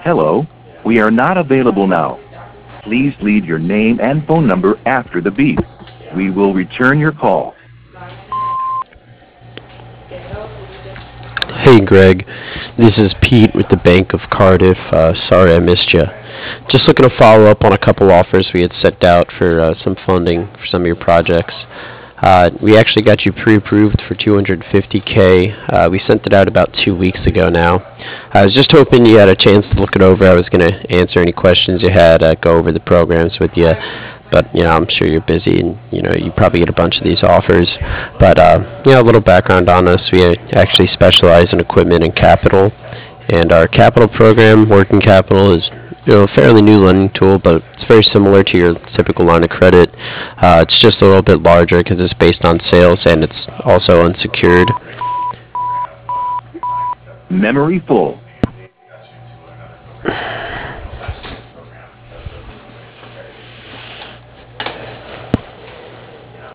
Hello, we are not available now. Please leave your name and phone number after the beep. We will return your call. Hey Greg, this is Pete with the Bank of Cardiff. Sorry I missed you. Just looking to follow up on a couple offers we had sent out for some funding for some of your projects. We actually got you pre-approved for 250K. We sent it out about 2 weeks ago now. I was just hoping you had a chance to look it over. I was going to answer any questions you had, go over the programs with you. But I'm sure you're busy, and you probably get a bunch of these offers. But a little background on us: we actually specialize in equipment and capital, and our capital program, working capital, is a fairly new lending tool, but it's very similar to your typical line of credit. It's just a little bit larger because it's based on sales and it's also unsecured. Memory full.